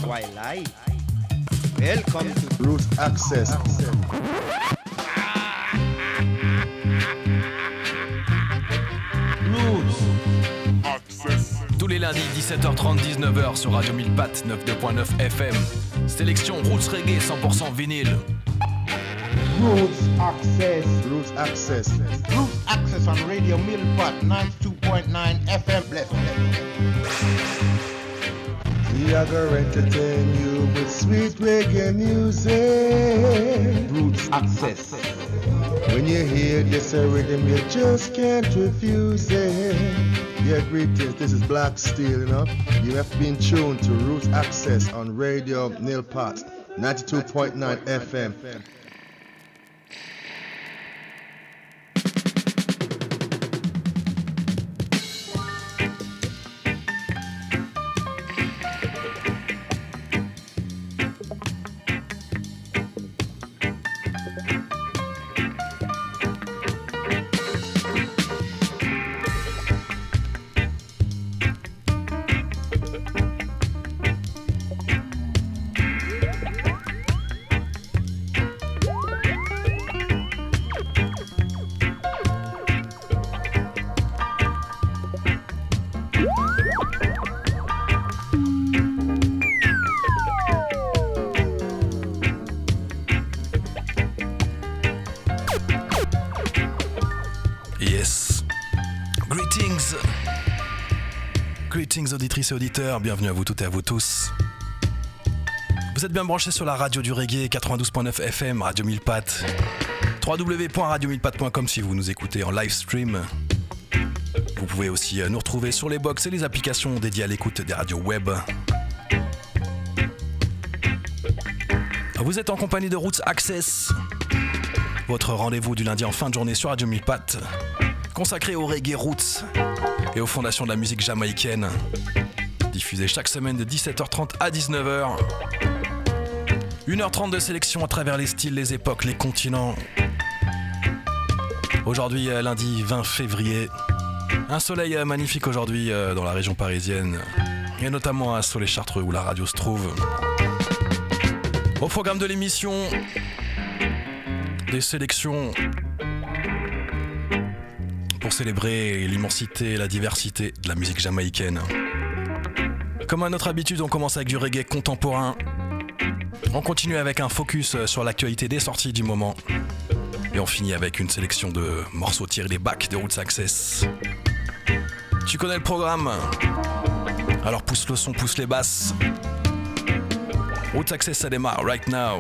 Twilight. Welcome to Roots Access. Roots Access. Tous les lundis 17h30 19h sur Radio 1000 Pattes 92.9 FM. Sélection Roots Reggae 100% vinyle. Roots Access. Roots Access. Roots Access on Radio Millpot 92.9 FM. Bless. We are gonna entertain you with sweet reggae music. Roots Access. When you hear this rhythm, you just can't refuse it. Yeah, greetings. This is Black Steel, you know. You have been tuned to Roots Access on Radio Millpot 92.9 FM. Greetings auditrices et auditeurs, bienvenue à vous toutes et à vous tous. Vous êtes bien branchés sur la radio du reggae 92.9 FM, Radio 1000 Pattes. www.radio1000pattes.com si vous nous écoutez en live stream. Vous pouvez aussi nous retrouver sur les box et les applications dédiées à l'écoute des radios web. Vous êtes en compagnie de Roots Access, votre rendez-vous du lundi en fin de journée sur Radio 1000 Pattes, consacré au reggae roots et aux fondations de la musique jamaïcaine, diffusé chaque semaine de 17h30 à 19h. 1h30 de sélection à travers les styles, les époques, les continents. Aujourd'hui, lundi 20 février, un soleil magnifique aujourd'hui dans la région parisienne, et notamment à Soleil-Chartreux où la radio se trouve. Au programme de l'émission, des sélections pour célébrer l'immensité et la diversité de la musique jamaïcaine. Comme à notre habitude, on commence avec du reggae contemporain. On continue avec un focus sur l'actualité des sorties du moment. Et on finit avec une sélection de morceaux tirés des bacs de Roots Access. Tu connais le programme? Alors pousse le son, pousse les basses. Roots Access, ça démarre right now.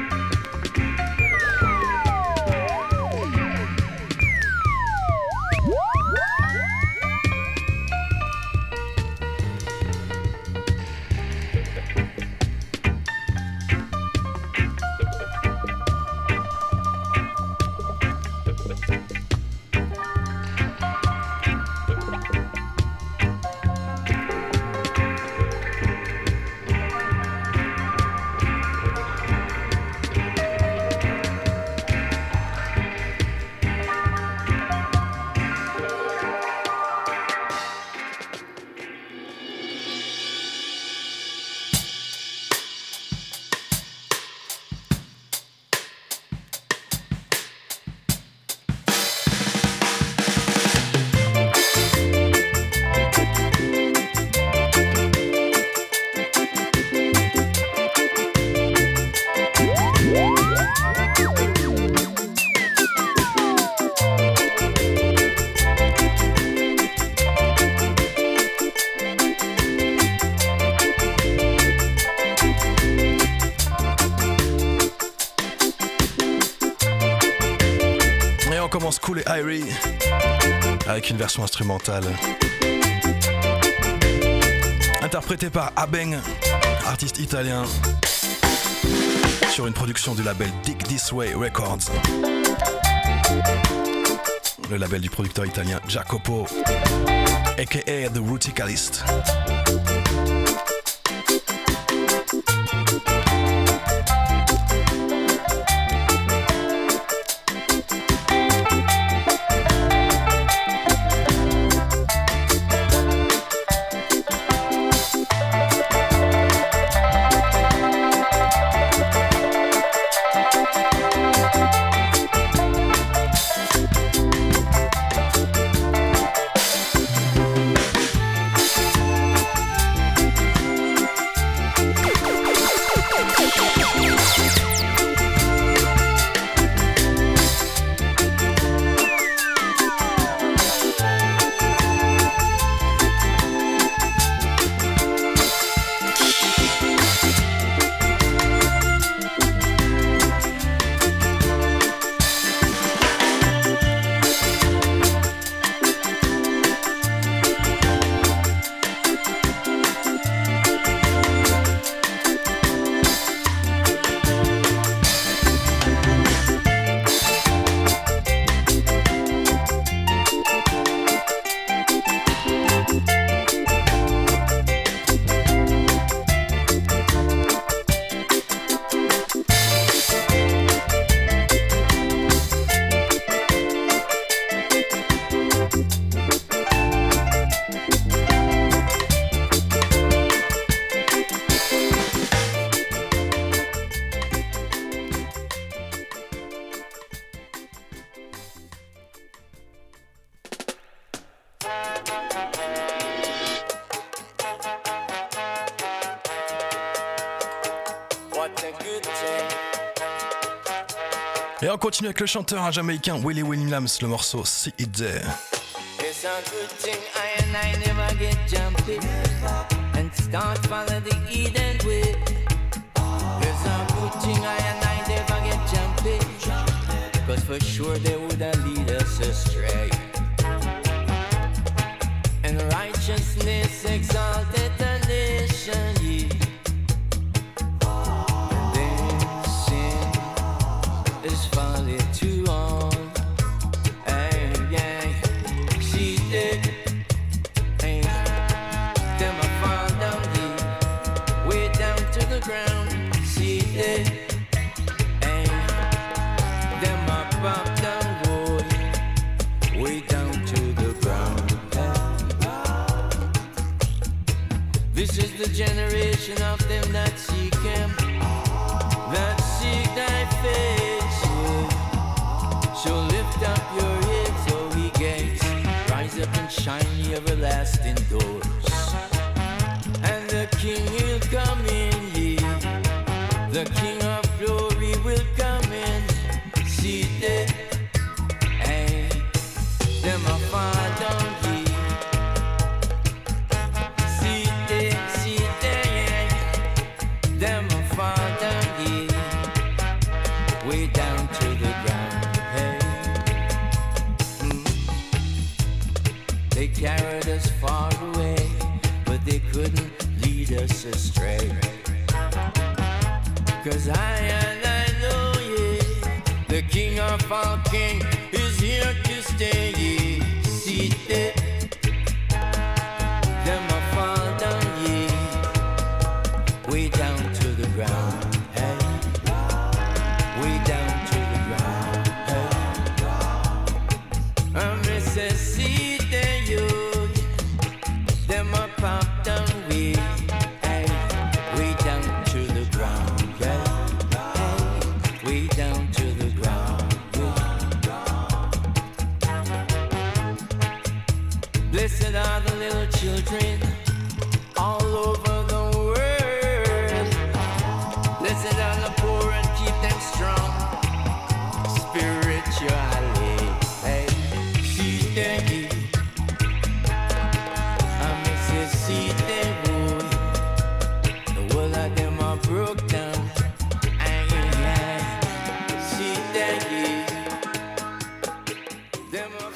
Cool et Irie avec une version instrumentale interprétée par Abeng, artiste italien, sur une production du label Dig This Way Records, le label du producteur italien Jacopo aka The Rooticalist. Et on continue avec le chanteur jamaïcain Willie Williams, le morceau See It There. It's a good thing I and I never get jumpy and start follow the Eden way. It's a good thing I and I never get jumpy, cause for sure they would have lead us astray. And righteousness exalted the nation, yeah. And then sin is folly to all. This is the generation of them that seek him, that seek thy face. So lift up your heads, O ye gates, rise up and shine ye everlasting doors. And the King will come in, ye, the King of glory will come in. See them, hey, them are far down ye. Them a fall down here, way down to the ground, hey. They carried us far away, but they couldn't lead us astray. Cause I know, yeah, the King of all King is here to stay, yeah. See that, them a fall down here, way down to the ground, hey. Way down to the ground, hey. Necessity, you, them a pop down way, hey. Way down to the ground, hey. Way down to the ground, yeah. Blessed are the little children all over the world. Blessed are the poor and keep them strong spiritually. Hey, see them, I miss you, see them, boy. The world of them are broke down. See them, them are.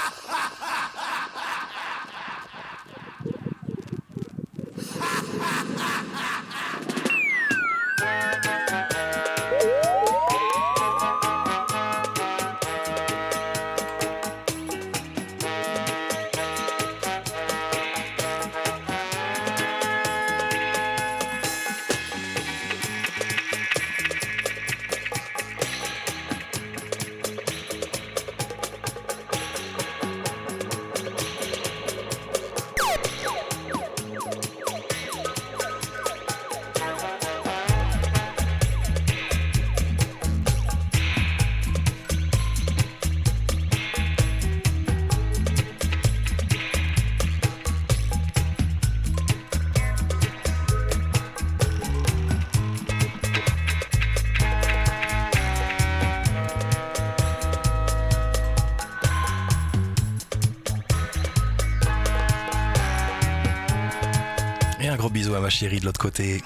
Et un gros bisou à ma chérie de l'autre côté.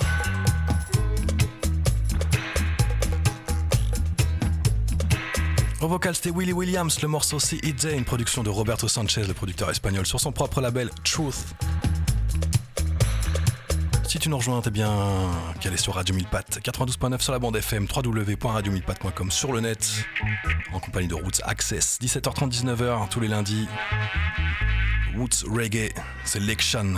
Au vocal, c'était Willie Williams, le morceau See It There, une production de Roberto Sanchez, le producteur espagnol, sur son propre label Truth. Si tu nous rejoins, t'es bien calé sur Radio 1000 Pattes, 92.9 sur la bande FM, www.radio1000pattes.com sur le net, en compagnie de Roots Access, 17h30, 19h, tous les lundis. Roots Reggae, c'est Lekshan.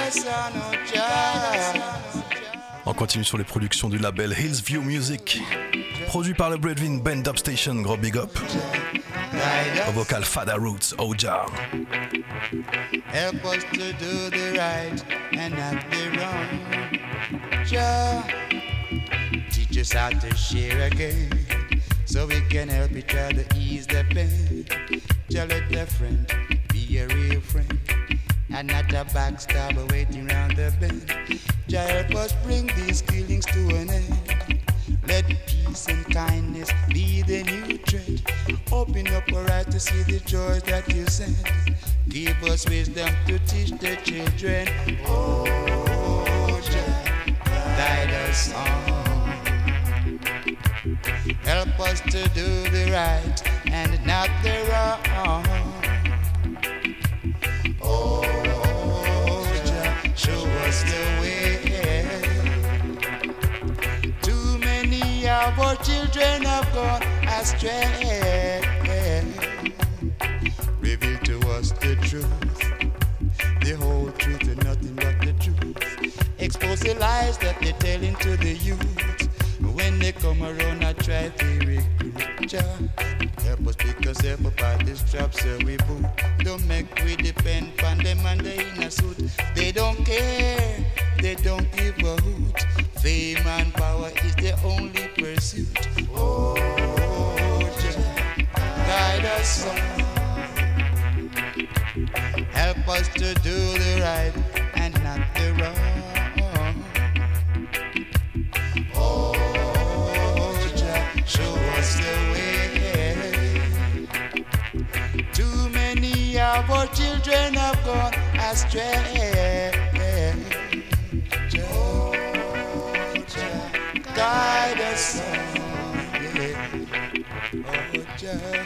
On continue sur les productions du label Hillsview Music, produit par le Bredwin Band Up Station, gros big up. Au vocal Fada Roots, Oja. Help us to do the right and not the wrong. Jah, teach us how to share again, so we can help each other ease the pain. Jah, let a friend be a real friend, and not a backstabber waiting round the bend. Jah, help us bring these killings to an end. Let peace and kindness be the new trend. Open up our eyes to see the joy that you send. Give us wisdom to teach the children. Oh, Jah, guide us on. Help us to do the right and not the wrong. Oh, Jah, show us the way. Too many of our children have gone astray. Reveal to us the truth, the whole truth and nothing but the truth. Expose the lies that they're telling to the youth. When they come around, I try to recruit. Jah, help us pick us up about this trap, so we boot. Don't make we depend on them and they in a suit. They don't care, they don't give a hoot. Fame and power is their only pursuit. Oh, Jah, guide us on. Help us to do the right and not the wrong. Oh, Jah, show us the way. Too many of our children have gone astray. Oh, Jah, guide us on. Oh, Jah,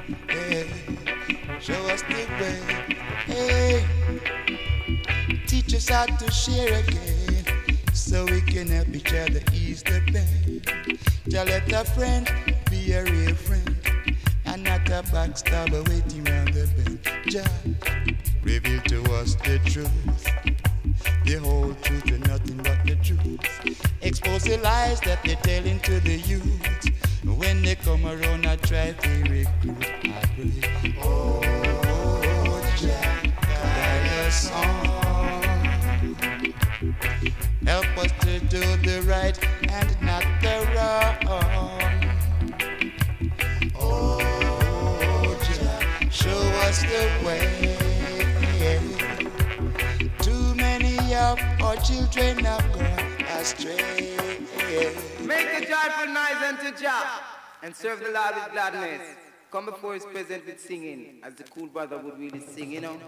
show us the way. Hey, teach us how to share again, so we can help each other ease the pain. Jah, let a friend be a real friend, and not a backstabber waiting round the bend. Jah, reveal to us the truth, the whole truth and nothing but the truth. Expose the lies that they're telling to the youth. When they come around, I try to recruit. I pray, oh, Jah, guide us on. Help us to do the right and not the wrong. Oh, Jah, show us the way. Too many of our children have gone astray. Make a joyful noise unto Jah, and serve the Lord with gladness. Come before His presence with singing, as the cool brother would really sing, you know.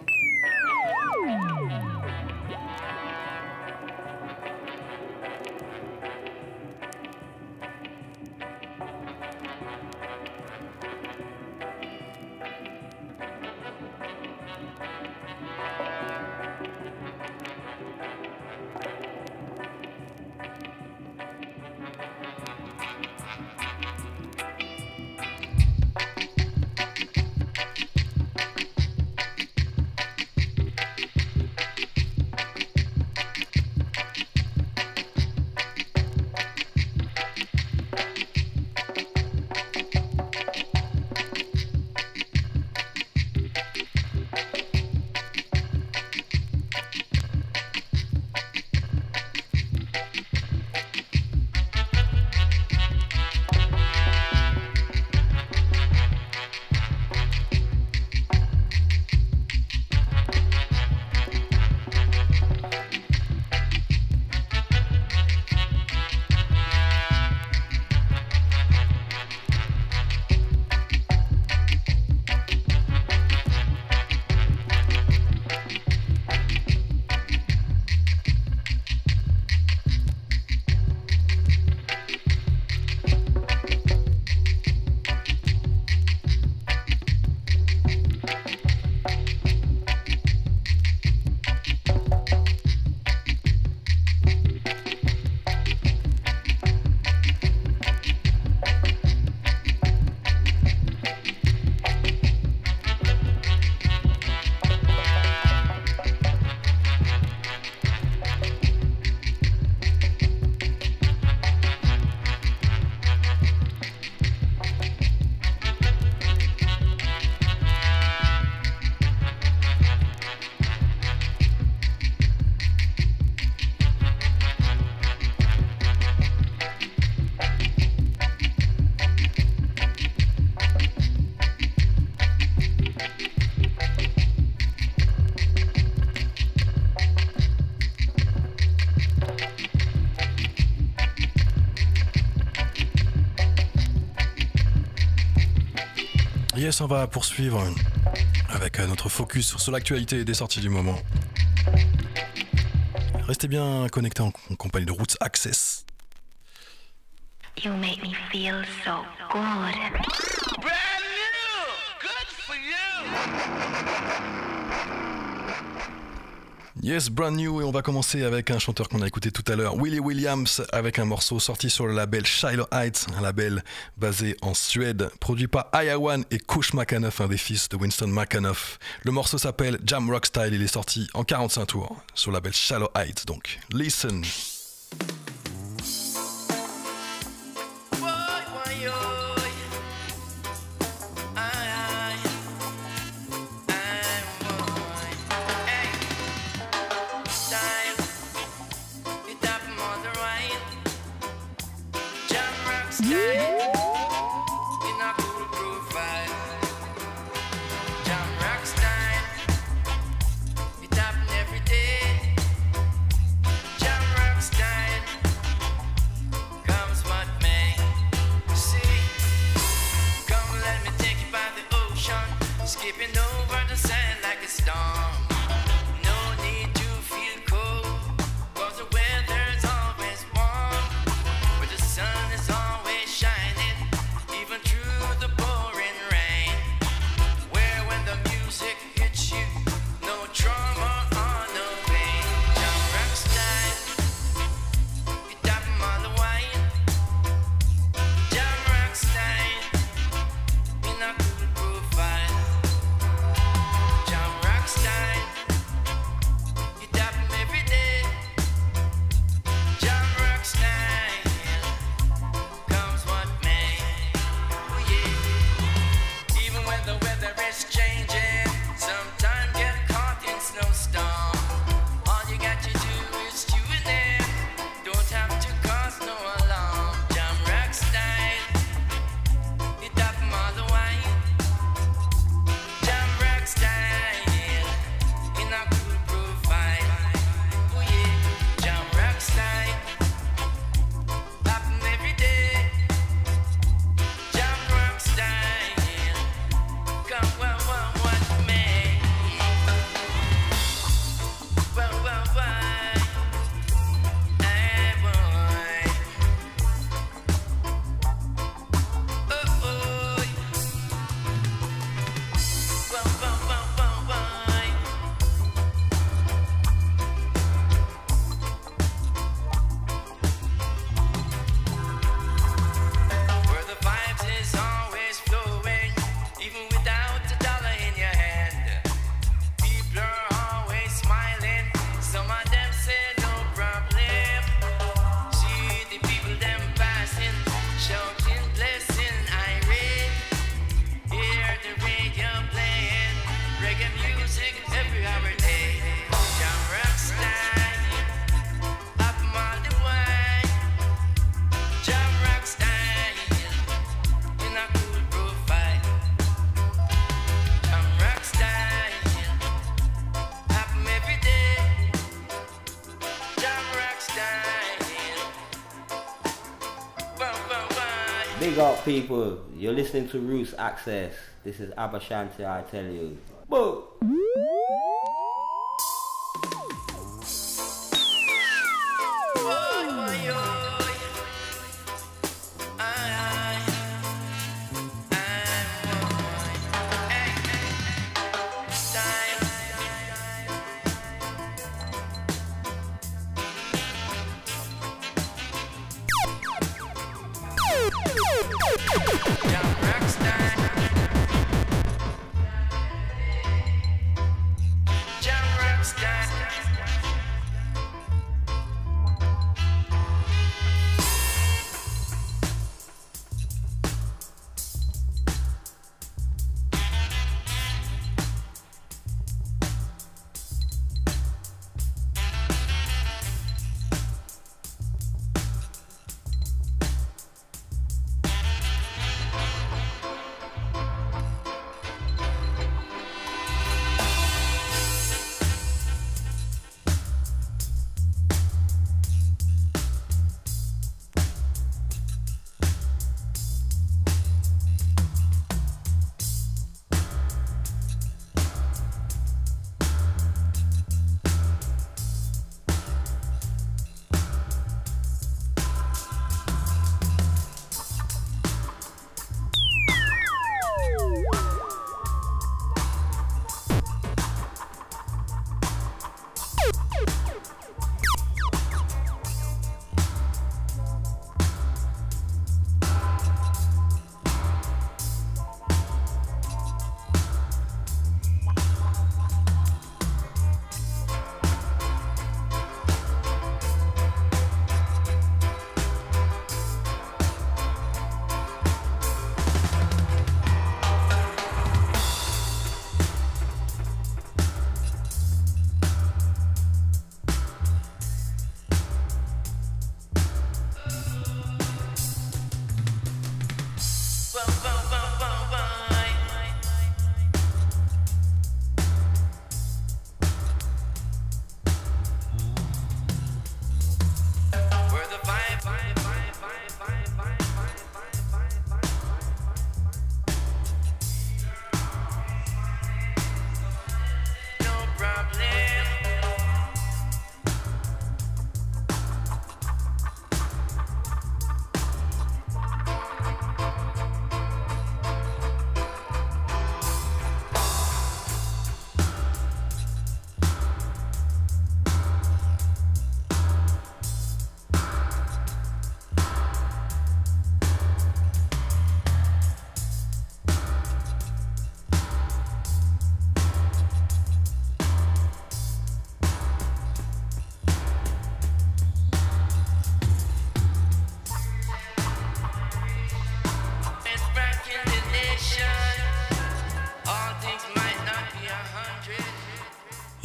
Yes, on va poursuivre avec notre focus sur l'actualité des sorties du moment. Restez bien connectés en compagnie de Roots Access. You make me feel so good. Brand new! Good for you! Yes, brand new, et on va commencer avec un chanteur qu'on a écouté tout à l'heure, Willie Williams, avec un morceau sorti sur le label Shiloh Heights, un label basé en Suède, produit par Ayawan et Kush McAnuff, un des fils de Winston McAnuff. Le morceau s'appelle Jam Rock Style, il est sorti en 45 tours sur le label Shiloh Heights, donc listen. Skipping over the sand like a storm. No need to feel cold, 'cause the weather's always warm. But the sun is always shining, even through the pouring rain. Where when the music hits you, no trauma or no pain. Jam rock style, you tap 'em all the wine. Jam rock style, in a cool profile. Big up people, you're listening to Roots Access. This is Abba Shanti, I tell you. Boo!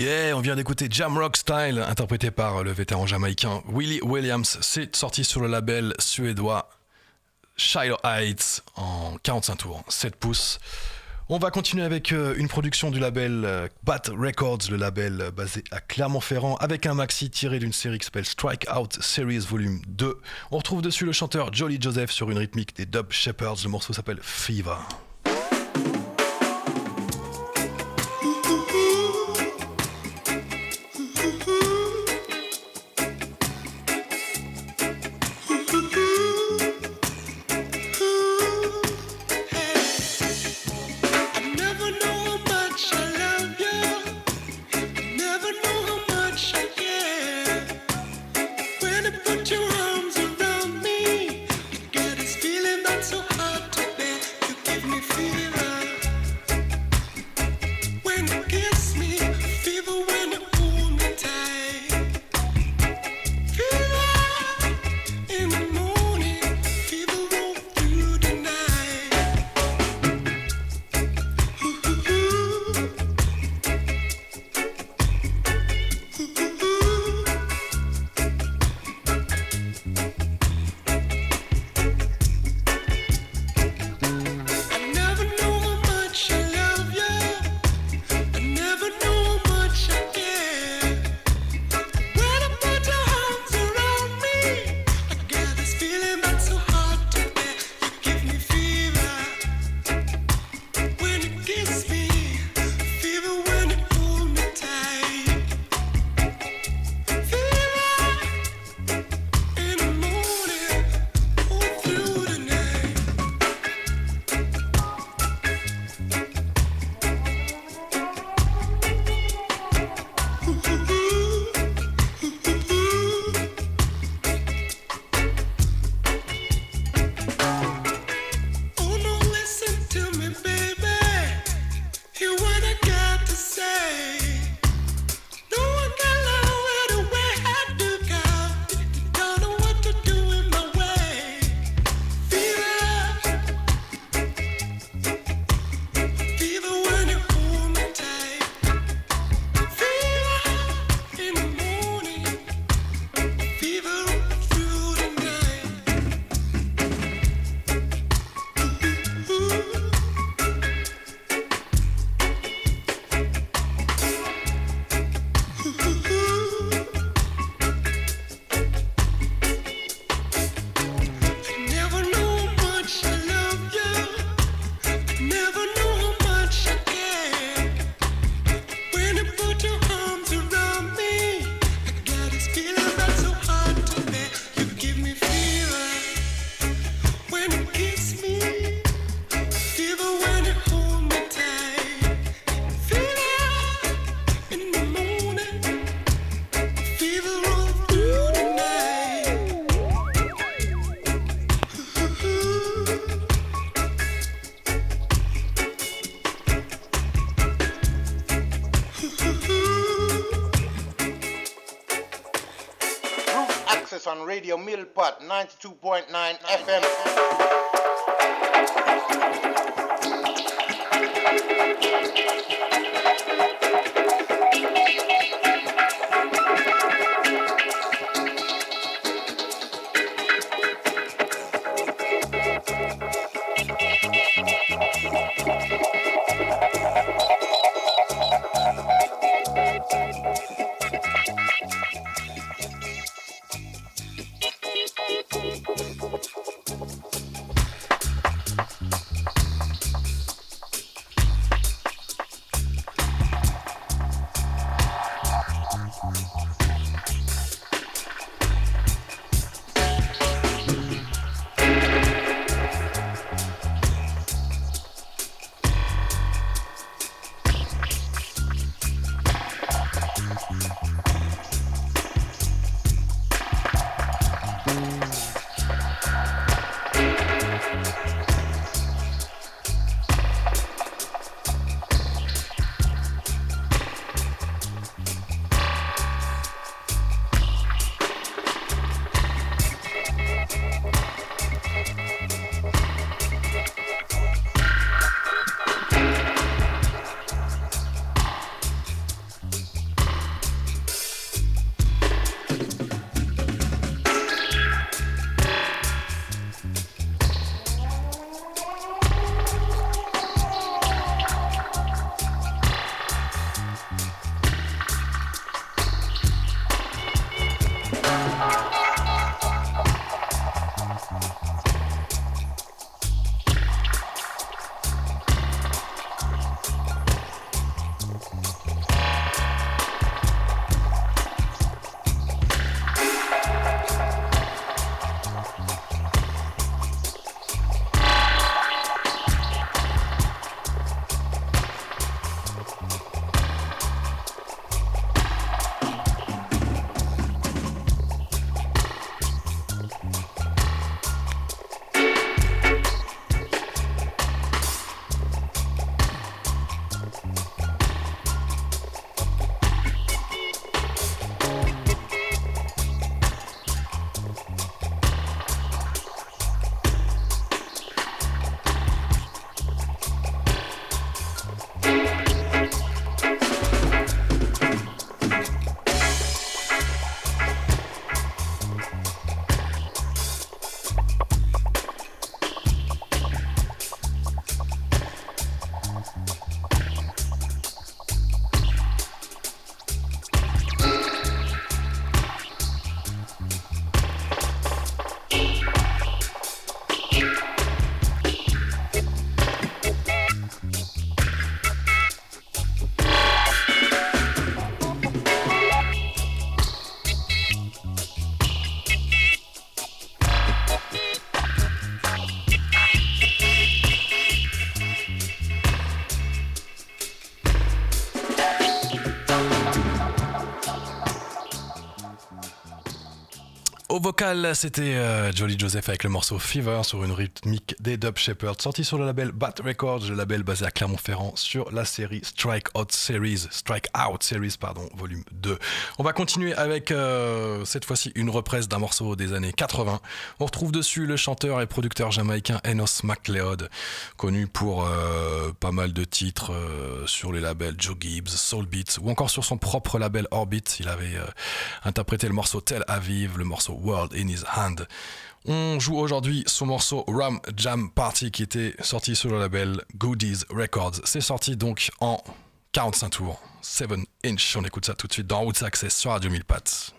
Yeah, on vient d'écouter Jam Rock Style, interprété par le vétéran jamaïcain Willie Williams. C'est sorti sur le label suédois Shiloh Heights en 45 tours, 7 pouces. On va continuer avec une production du label Bat Records, le label basé à Clermont-Ferrand, avec un maxi tiré d'une série qui s'appelle Strike Out Series Volume 2. On retrouve dessus le chanteur Jolly Joseph sur une rythmique des Dub Shepherds. Le morceau s'appelle Fever. On Radio Millpot 92.9 FM. Au vocal, c'était Jolly Joseph avec le morceau Fever sur une rythmique des Dub Shepherds, sorti sur le label Bat Records, le label basé à Clermont-Ferrand, sur la série Strikeout Series, volume 2. On va continuer avec cette fois-ci une reprise d'un morceau des années 80. On retrouve dessus le chanteur et producteur jamaïcain Enos McLeod, connu pour pas mal de titres sur les labels Joe Gibbs, Soul Beats, ou encore sur son propre label Orbit. Il avait interprété le morceau Tel Aviv, le morceau World in His Hand. On joue aujourd'hui son morceau Ram Jam Party qui était sorti sur le label Goodies Records. C'est sorti donc en 45 tours, 7 inch. On écoute ça tout de suite dans Roots Access sur Radio 1000 Pattes.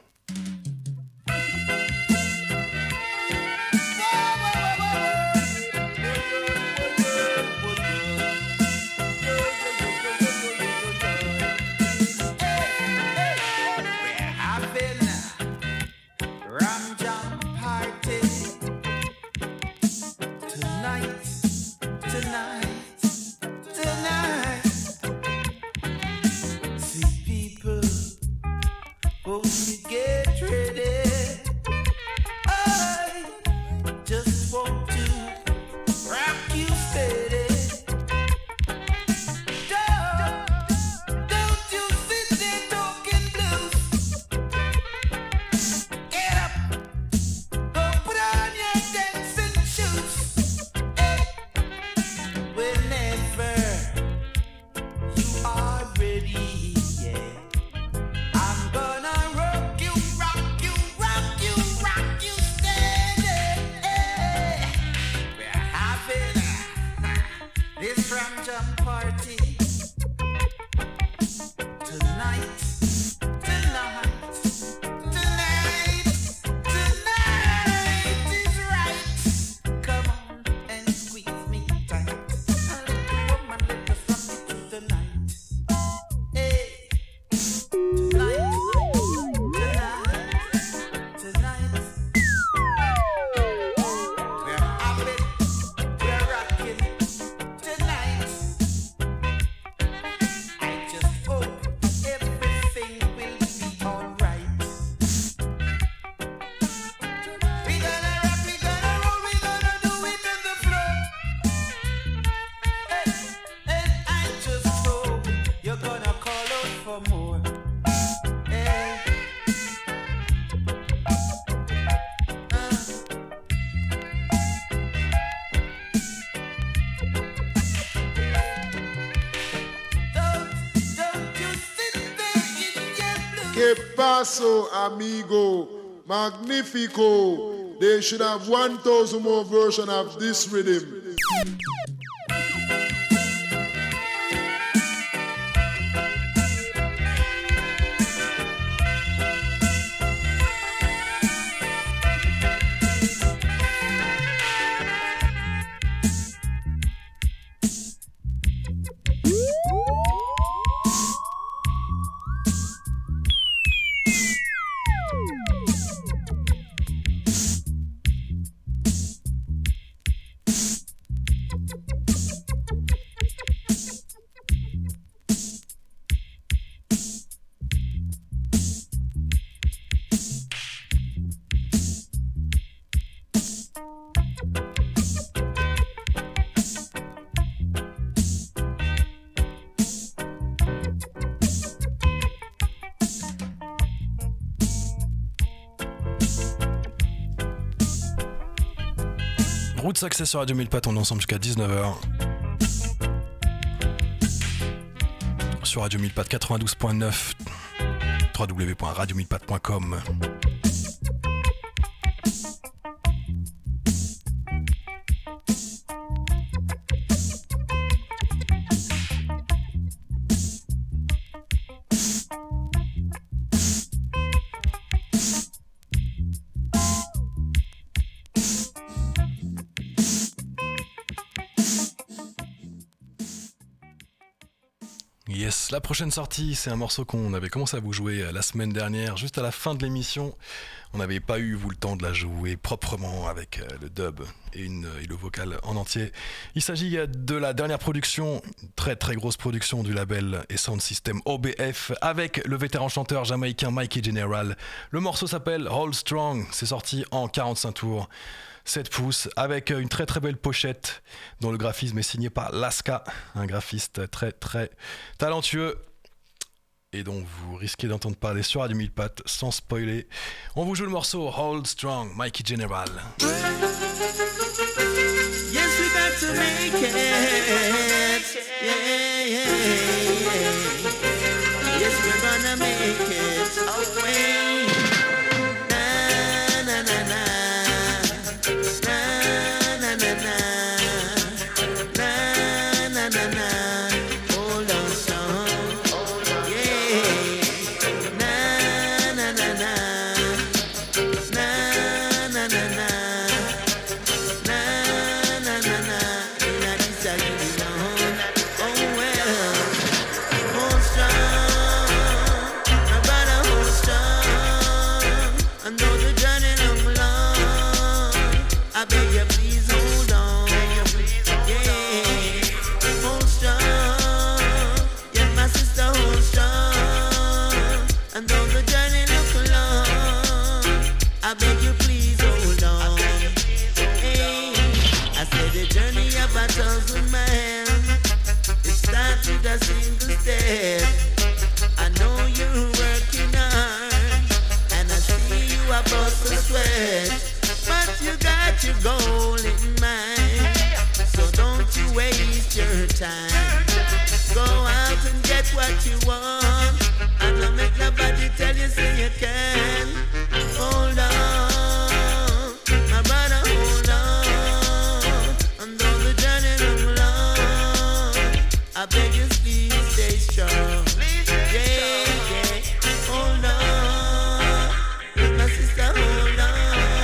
Que paso, amigo, magnifico. They should have 1,000 more versions of this rhythm. Roots Access sur Radio 1000 Pattes, on est ensemble jusqu'à 19h. Sur Radio 1000 Pattes 92.9, www.radio1000pattes.com. Yes, la prochaine sortie, c'est un morceau qu'on avait commencé à vous jouer la semaine dernière, juste à la fin de l'émission. On n'avait pas eu, vous, le temps de la jouer proprement avec le dub et le vocal en entier. Il s'agit de la dernière production, une très très grosse production du label et sound system OBF, avec le vétéran chanteur jamaïcain Mikey General. Le morceau s'appelle Hold Strong, c'est sorti en 45 tours. 7 pouces, avec une très très belle pochette dont le graphisme est signé par Laska, un graphiste très très talentueux et dont vous risquez d'entendre parler sur Radio Mille Pattes sans spoiler. On vous joue le morceau Hold Strong, Mikey General. Yes, we got to make it. Yeah, yeah, yeah. Yes, we're gonna make it. Okay. Na, na, na, na. Goal in mind, so don't you waste your time. Go out and get what you want, and don't make nobody tell you say you can. Hold on, my brother, hold on. And though the journey look long, I beg you please stay strong. Yeah, yeah, hold on, with my sister, hold on.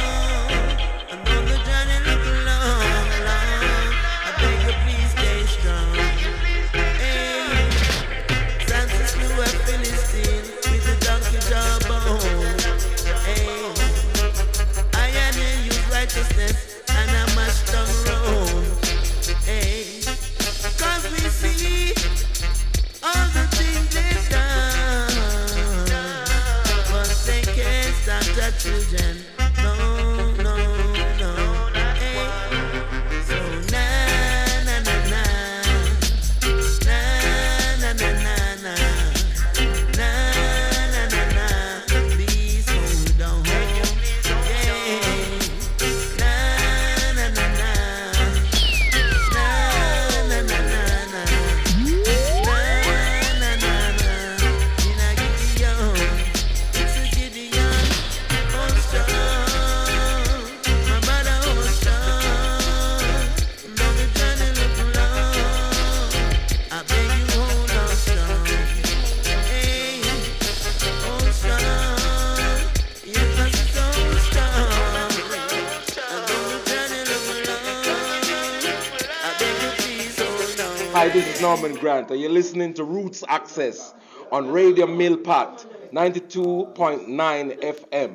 And I must turn round, hey, 'cause we see all the things they've done, but they can't stop the children, no, no, no, hey, so na na na na, na na na na na, na na na na, please hold on, yeah. Hi, this is Norman Grant, and you're listening to Roots Access on Radio Millpat 92.9 FM.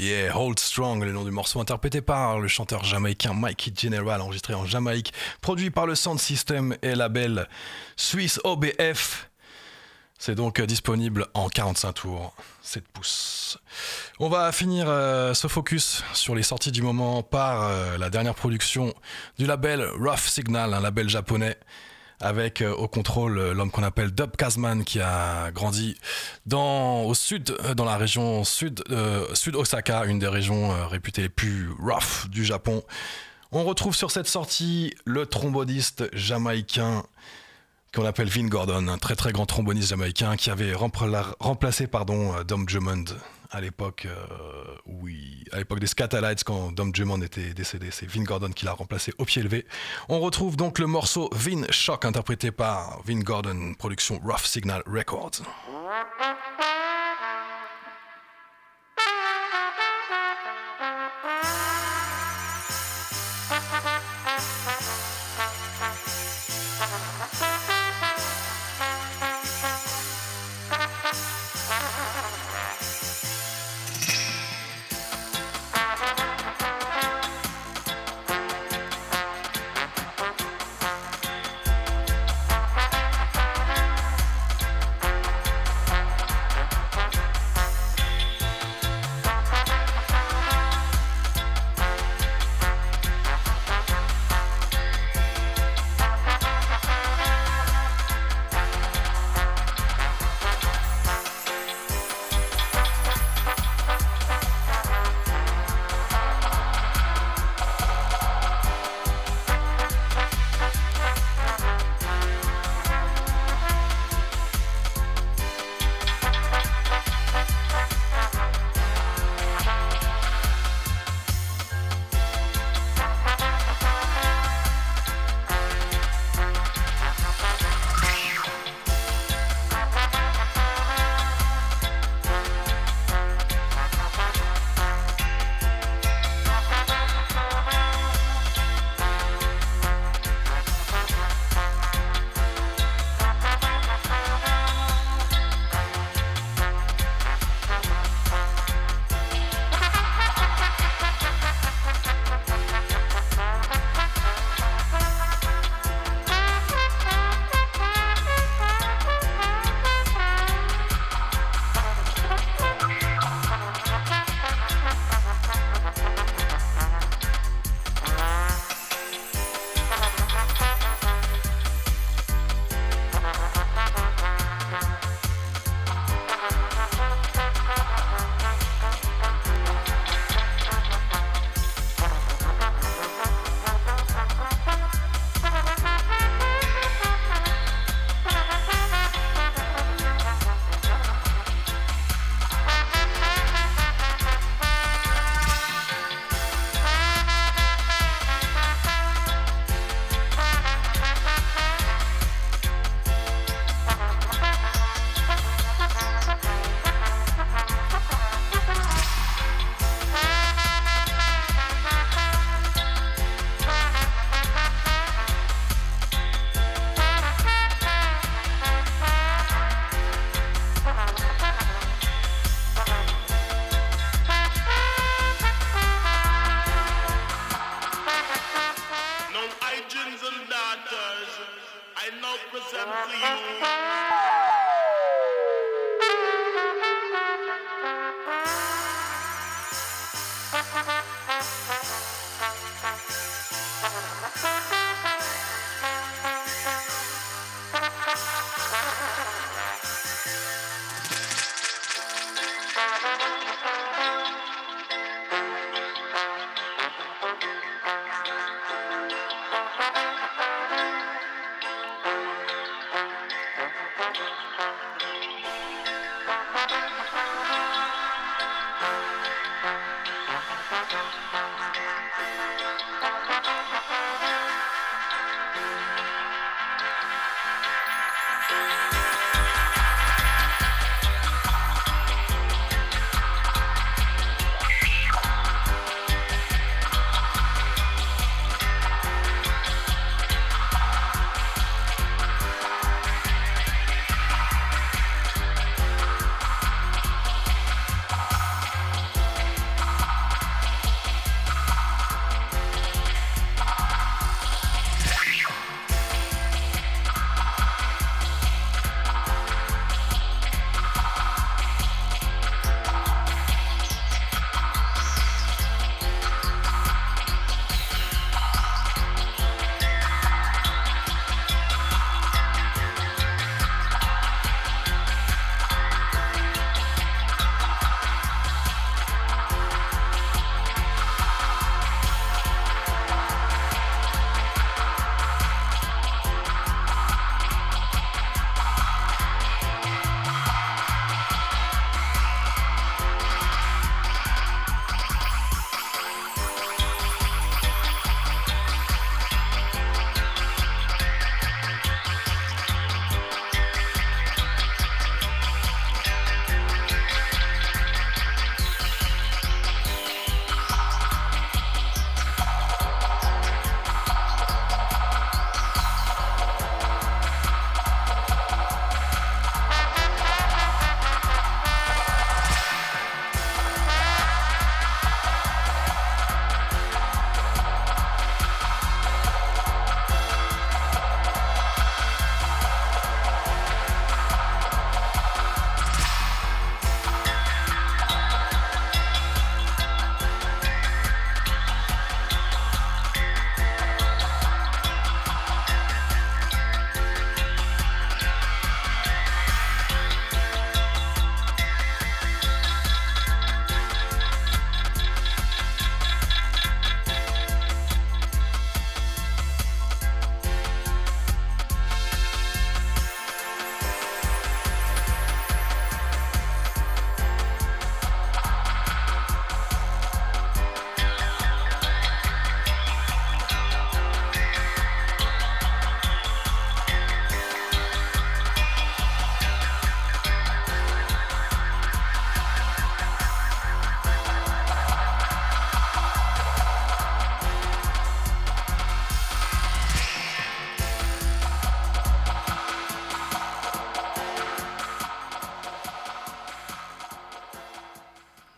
Yeah, Hold Strong, le nom du morceau interprété par le chanteur jamaïcain Mikey General, enregistré en Jamaïque, produit par le Sound System et label Suisse OBF. C'est donc disponible en 45 tours, 7 pouces. On va finir ce focus sur les sorties du moment par la dernière production du label Rough Signal, un label japonais, avec au contrôle l'homme qu'on appelle Dub Kazman, qui a grandi au sud, dans la région sud Osaka, une des régions réputées les plus rough du Japon. On retrouve sur cette sortie le tromboniste jamaïcain qu'on appelle Vin Gordon, un très très grand tromboniste jamaïcain qui avait remplacé Dom Drummond à l'époque des Scatalites, quand Dom Drummond était décédé. C'est Vin Gordon qui l'a remplacé au pied levé. On retrouve donc le morceau Vin Shock, interprété par Vin Gordon, production Rough Signal Records.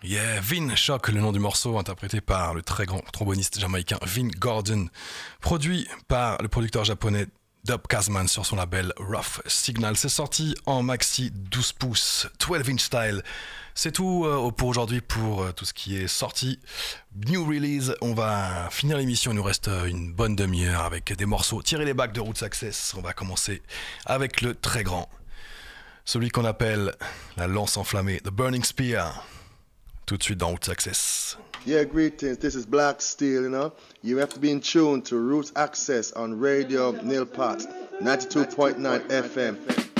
Yeah, Vin Shock, le nom du morceau, interprété par le très grand tromboniste jamaïcain Vin Gordon, produit par le producteur japonais Dub Kazman sur son label Rough Signal. C'est sorti en maxi 12 pouces, 12-inch style. C'est tout pour aujourd'hui pour tout ce qui est sorti. New release, on va finir l'émission, il nous reste une bonne demi-heure avec des morceaux tirés les bacs de Roots Access. On va commencer avec le très grand, celui qu'on appelle la lance enflammée, The Burning Spear. Tout de suite dans Roots Access. Yeah, greetings. This is Black Steel, you know. You have to be in tune to Roots Access on Radio Nilpat, 92.9 FM.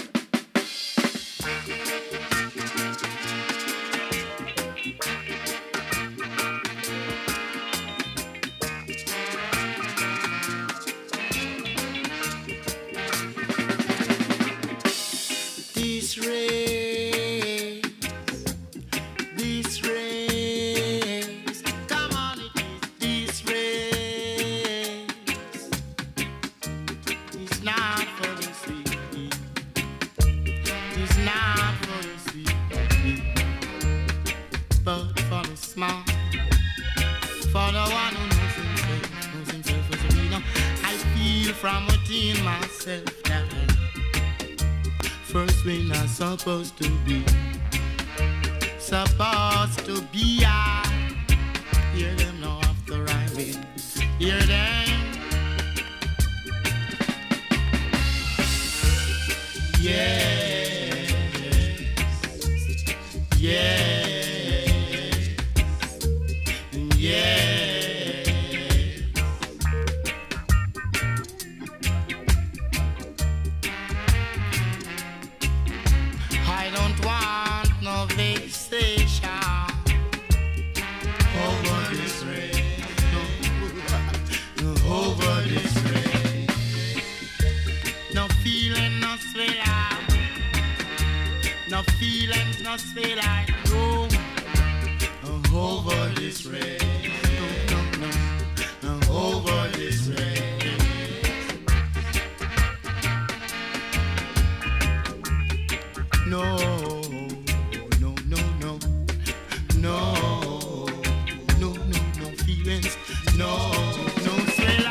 Supposed to be I hear them now after I win. Hear them, yes, yes, yes. Feel like no over this race, no over this race. No, feelings, no thriller.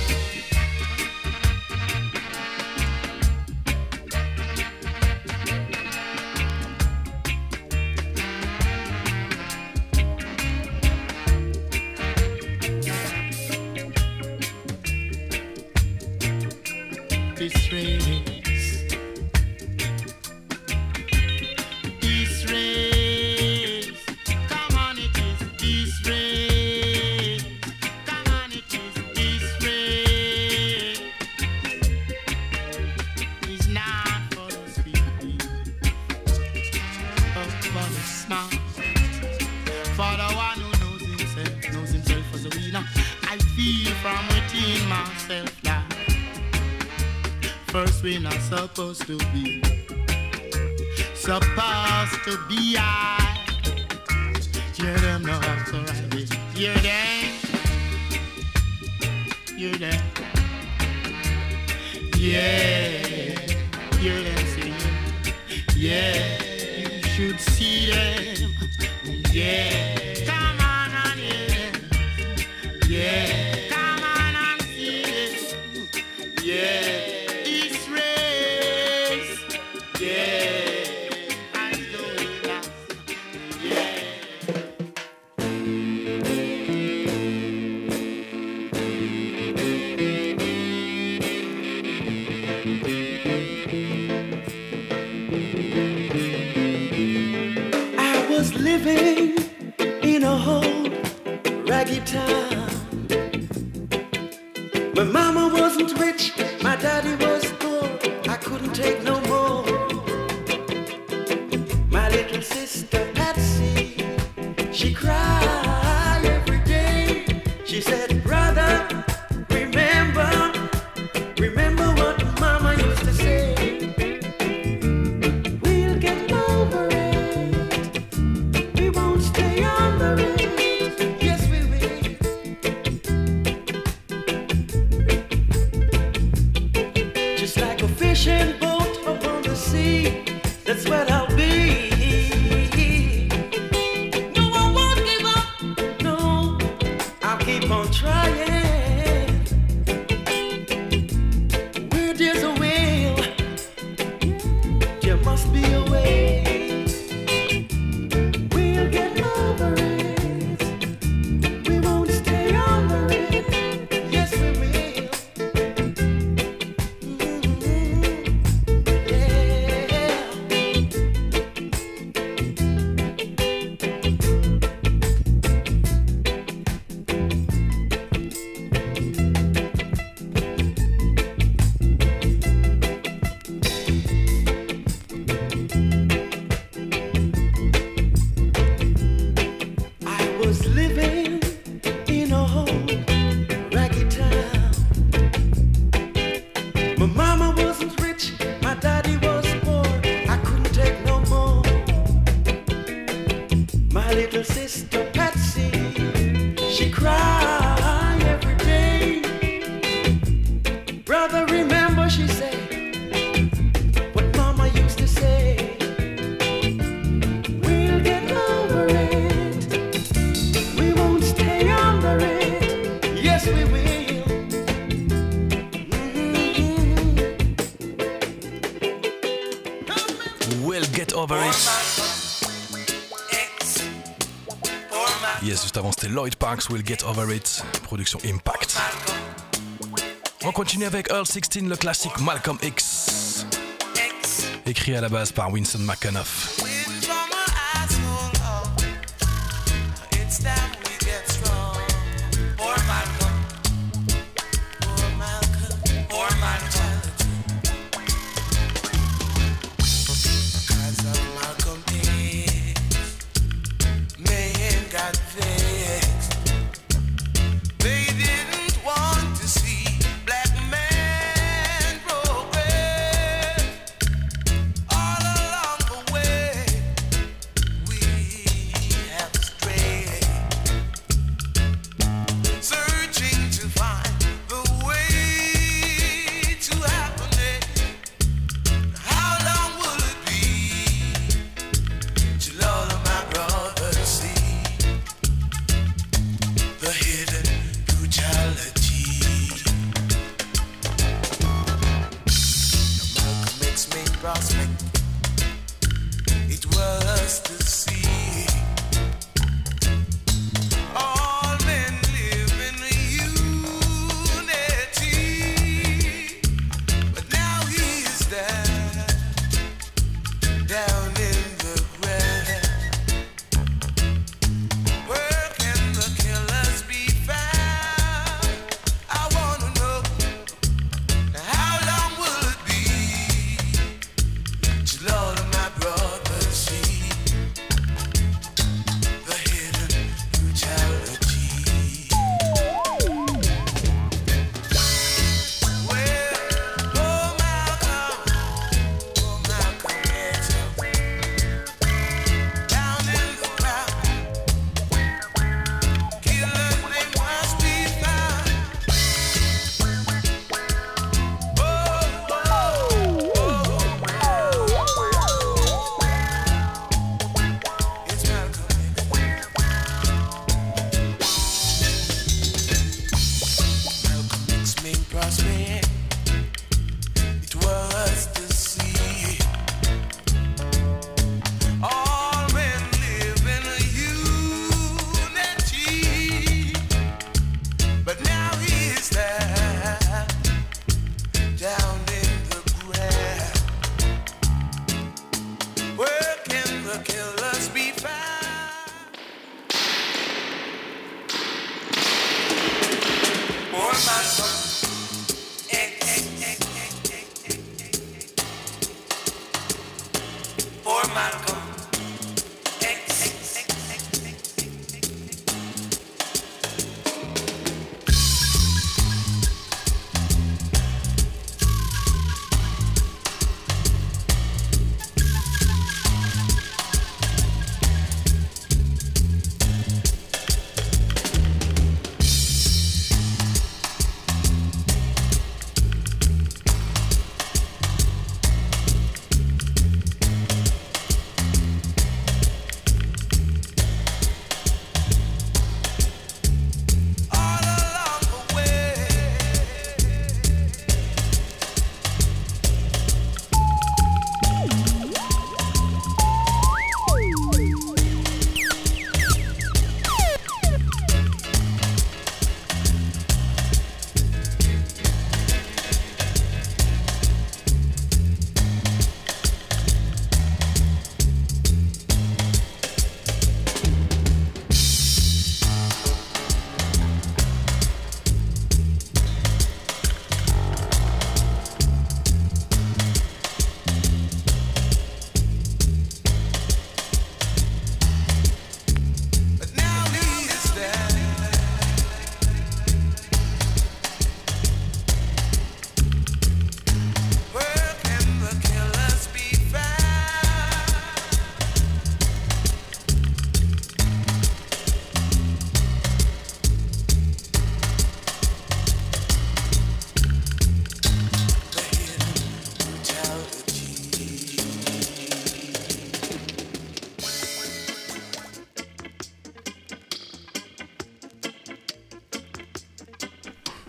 This race, come on, it is this race, come on, it is this race, it's not for the speedy, but for the smart, for the one who knows himself as a winner. I feel from within myself that first winner supposed to be I. Hear them now after I did. Hear them, yeah. Hear them singing, yeah. You should see them, yeah. Come on and hear them, yeah. Come on and see them, yeah. Living in a whole raggy town. My mama wasn't rich, my daddy was poor. I couldn't take no more. My little sister Patsy, she cried every day. She said, brother, remember what mama used to say. We'll get over it. Stay on the race, yes we will. Just like a fishing boat upon the sea, that's what I'll be. little sister Patsy, she cry every day. Brother, remember, she said, what mama used to say. We'll get over it. We won't stay under it. Yes, we will. We'll get over it. Yes, juste avant c'était Lloyd Parks, We'll Get Over It, production Impact. On continue avec Earl 16, le classique Malcolm X, écrit à la base par Winston McAnuff.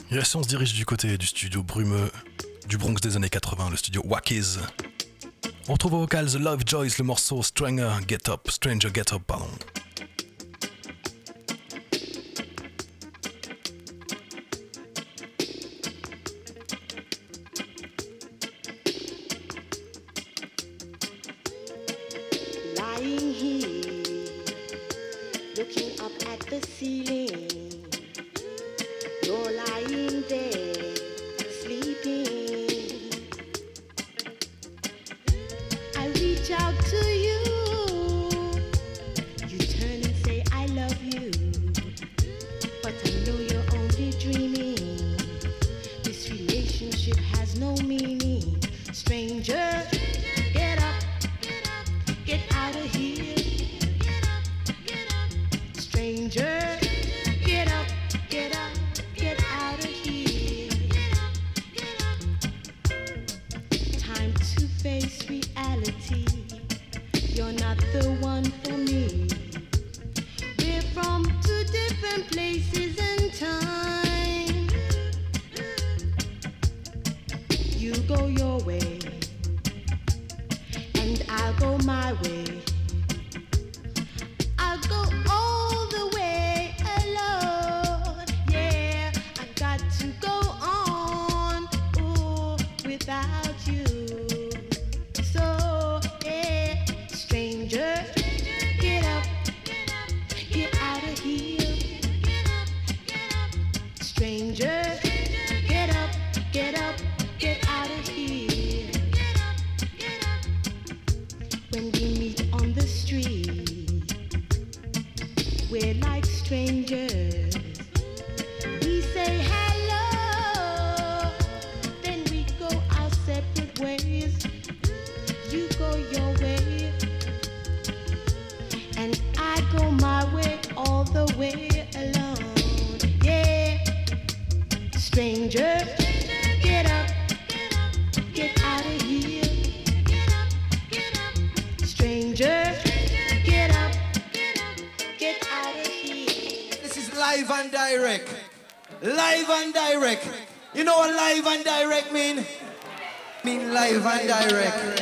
Et si on se dirige du côté du studio brumeux du Bronx des années 80, le studio Wackies. On retrouve au vocal The Lovejoys, le morceau Stranger Get Up, pardon. Lying here, looking up at the ceiling. You're lying there, sleeping. I reach out to you. You turn and say, I love you. But I know you're only dreaming. This relationship has no meaning. Stranger, get up, get out of here. Stranger, get up, get up. Get out of here. Time to face reality. You're not the one for me. We're from two different places and time. You go your way, and I'll go my way. I'll go all the way alone. Yeah, I've got to go on, ooh, without you. So, yeah, stranger, get up, get out of here. Stranger, get up, get out of here. When we meet on the street, we're like strangers. We say hello, then we go our separate ways. You go your way, and I go my way all the way alone. Yeah, stranger, get up, get out of here. Stranger, get up, get out of here. This is live and direct. Live and direct. You know what live and direct mean? Mean live and direct.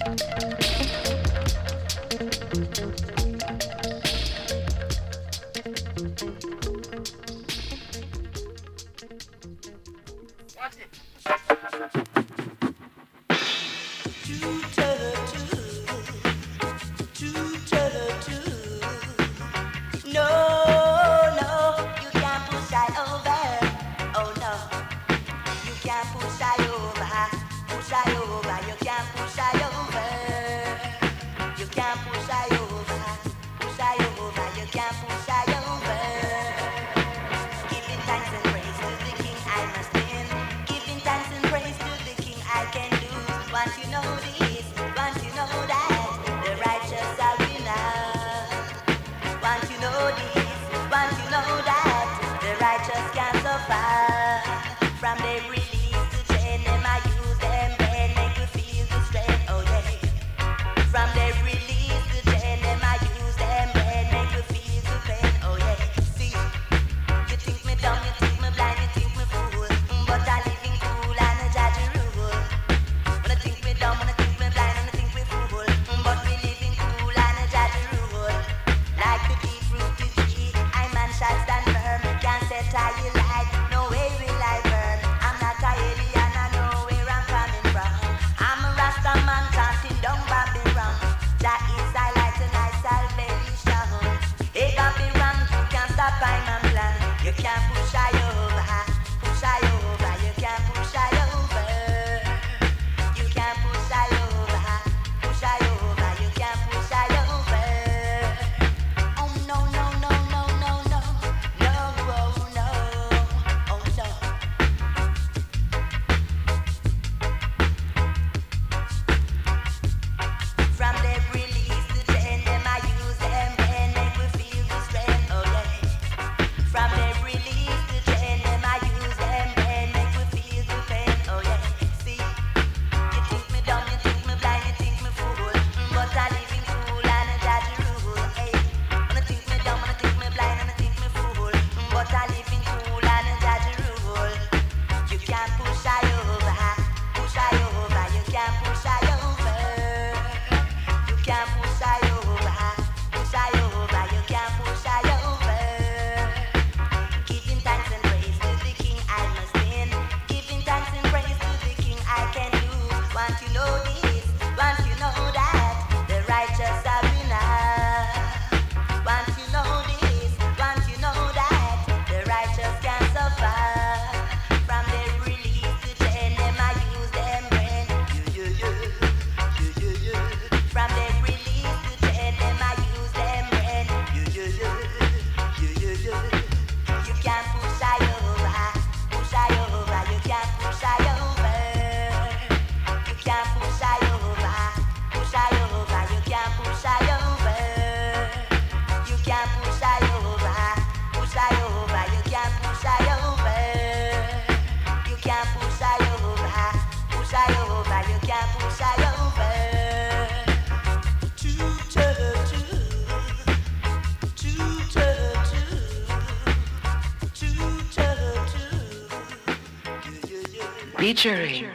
Featuring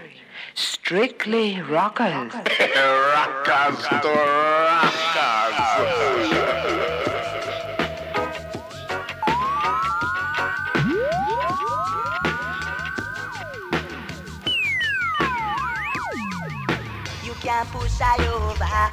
Strictly Rockers. Rockers to rockers. You can't push I over.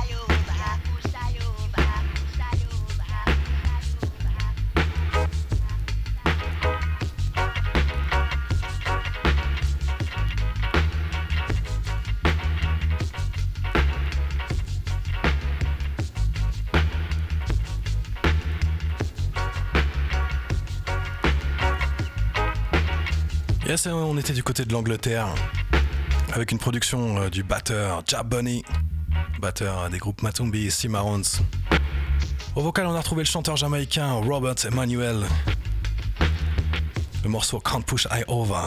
Yes, on était du côté de l'Angleterre avec une production du batteur Jab Bunny, batteur des groupes Matumbi et Cimarrons. Au vocal, on a retrouvé le chanteur jamaïcain Robert Emmanuel. Le morceau Can't Push I Over.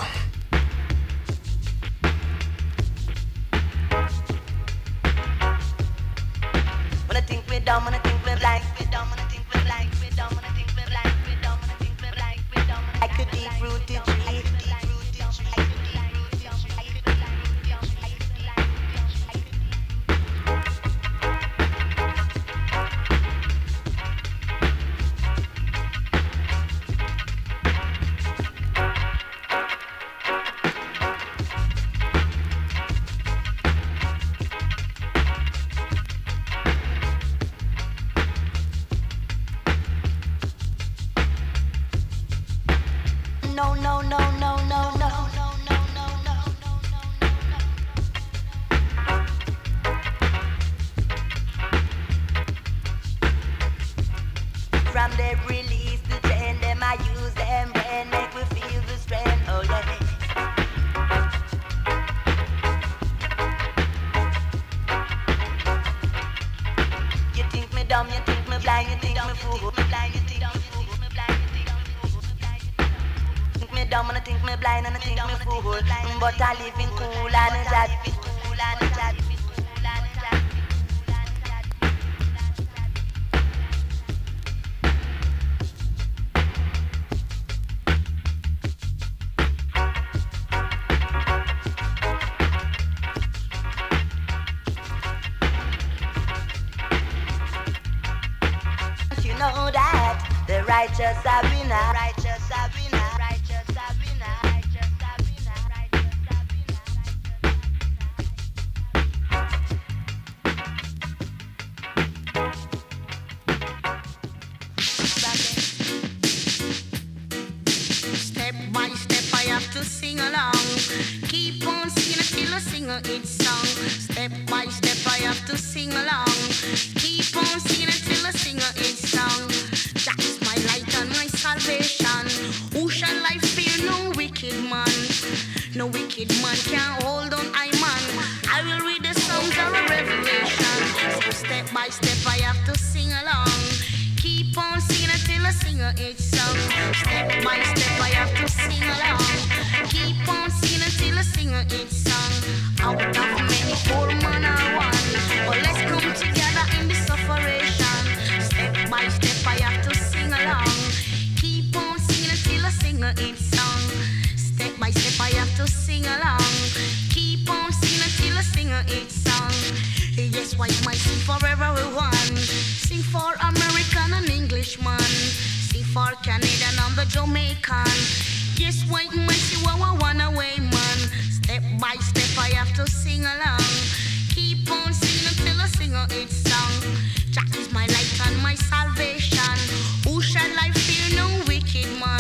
from their release to train them. I use them brain, make we feel the strain. Oh yeah. You think me dumb, you think me blind, you think me fool. Me blind, you think me fool. Me blind, you think me fool. Think me dumb and I think me blind and I think me fool. But I live in cool and that. You know that the righteous are winner. Righteous are winner. Righteous are winner. Righteous are winner. Righteous are Step by step I have to sing along. Keep on singing until I sing its song. Step by step I have to sing along. Keep on singing until I sing its song. That is my light and my salvation. Who shall I fear? No wicked man. No wicked man can hold on, I man. I will read the Psalms or a Revelation. So step by step I have to sing along. Keep on singing until I sing its song. Step by step I have to sing along. Keep on singing until I sing its song. Out of many, 4 man are one. Well, let's come together in this separation. Step by step I have to sing along. Keep on singing until I sing its song. Step by step I have to sing along. Keep on singing until I sing its song. Yes, white might sing forever we one. Sing for American and Englishman. Sing for Canadian and the Jamaican. Yes, white might sing one away man. Step by step I have to sing along. Keep on singing until I sing its song. Jack is my light and my salvation. Who shall I fear? No wicked man.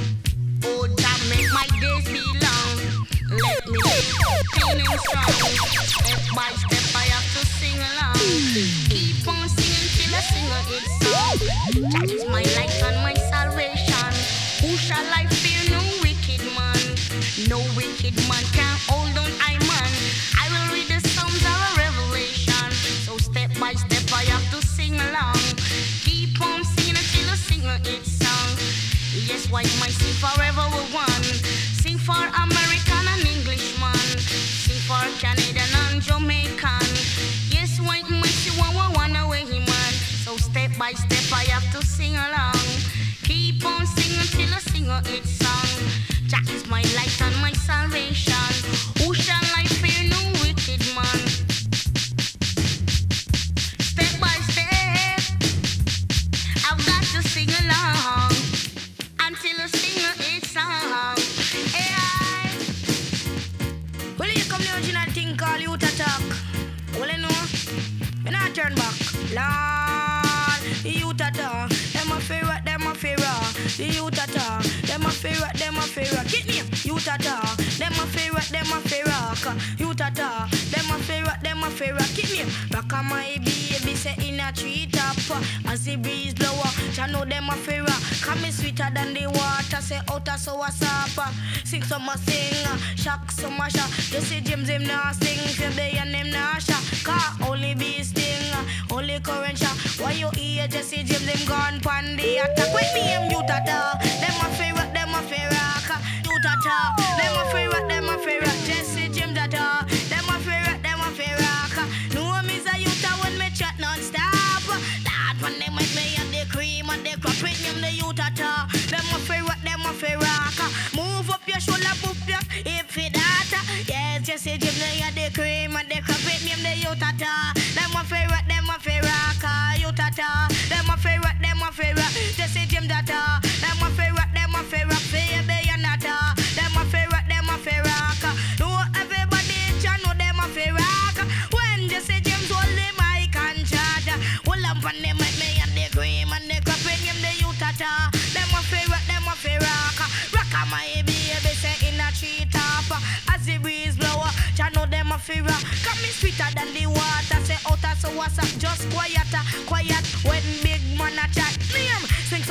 Oh, that make my days be long. Let me feeling strong. Step by step I have to sing along. Keep on singing till I sing its song. That is my light and my salvation. Who shall I fear? No wicked man. No wicked man can hold on, I man. I will read the Psalms or a Revelation. So step by step I have to sing along. Keep on singing until I sing its song. Yes, white might sing forever we one. Sing for American and Englishman. Sing for Canadian and Jamaican. Yes, white might sing one away man. So step by step I have to sing along. Keep on singing till I sing its song. Jack is my light and my salvation. Who shall I fear? No wicked man. Step by step I've got to sing along until I sing its song. Hey, well, here come the original thing called Youth Attack. Well, you know, me not turn back. Lord, Youth Attack. Them a favorite, them a favorite. The Youth Attack. Them a favorite, them a favorite. Get me, Youth Attack. Them a favorite, them a favorite. Youth Attack. Them a favorite, them a favorite. Get me, rock on my baby, say in a tree top. As the breeze blower, I know them a favorite. Come me sweeter than the water, say outer so what's up. Sing some a sing, shock some a shock. You see James him now sing, feel they and him now shock. Cause only be sting, only current shock. Why you hear just see James him gone pan the attack? With me him Youth Attack. Them a favorite, them a favorite. Youth Attack. Them a favorite, them a favorite. Just see James Attack. Them a favorite, them a favorite. No me's a youth when me chat non-stop. That when they make me and the cream and the crop with him the Youth Attack. Them a favorite, them a favorite. Move up your shoulder, move your hip for that. Yes, just see James and the cream and the crop with him the Youth Attack. Them a favorite, them a favorite. Youth Attack. Them a favorite, them a favorite. Just see James Attack. Them a favorite, them a favorite. Baby and Attack. Them a favorite, them a favorite. No everybody know them a favorite. When just see James hold the mic and chat. Hold up on them with me and the cream and the crop in him the Youth Attack. Them a favorite, them a favorite. Rock on my baby say in a tree top. As the breeze blow, I know them a favorite. Come me sweeter than the water. Say outer so what's up? Just quiet, quiet when big man a chat. Name sing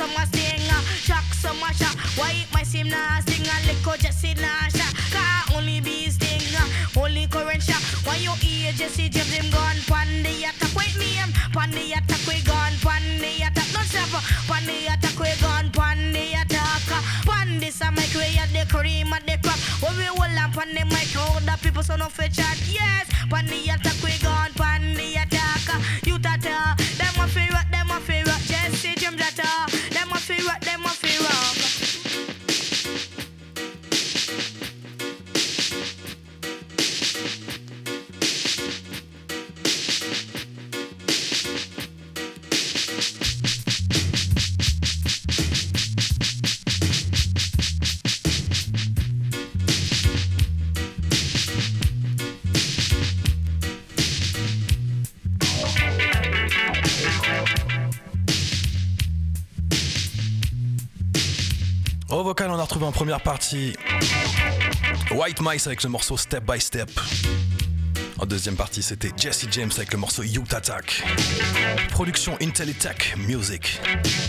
gone pon the attack with me. Pon the attack we gone pon the attack. No stop. Pon the attack we gone pon the attack. Pon this a mic we at the cream at the crop. When we hold on pon the mic, all the people so no fit chat. Yes, pon the attack we gone pon the attack. You tata, them a fi rock, them a fi rock. Jesse Jim tata, them a fi rock, them a fi rock. Au vocal, on a retrouvé en première partie White Mice avec le morceau Step by Step. En deuxième partie, c'était Jesse James avec le morceau Youth Attack. Production Intellitech Music.